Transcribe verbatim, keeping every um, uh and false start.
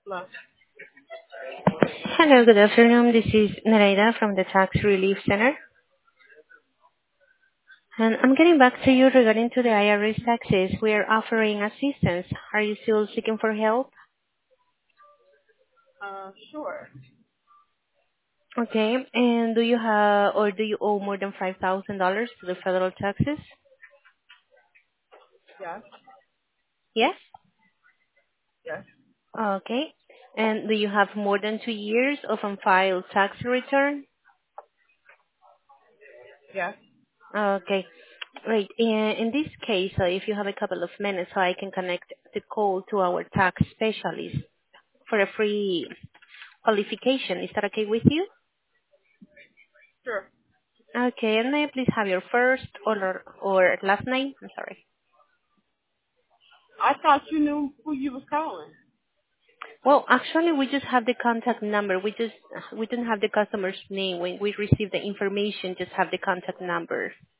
Hello. Hello, good afternoon. This is Nereida from the Tax Relief Center, and I'm getting back to you regarding to the I R S taxes. We are offering assistance. Are you still seeking for help? Uh, sure. Okay. And do you have or do you owe more than five thousand dollars to the federal taxes? Yes. Yes. Yes. Okay. And do you have more than two years of unfiled tax return? Yes. Okay. Great. In in this case, so if you have a couple of minutes, so I can connect the call to our tax specialist for a free qualification. Is that okay with you? Sure. Okay, and may I please have your first or or last name? I'm sorry. I thought you knew who you was calling. Well, actually, we just have the contact number. We just we don't have the customer's name. When we receive the information, just have the contact number.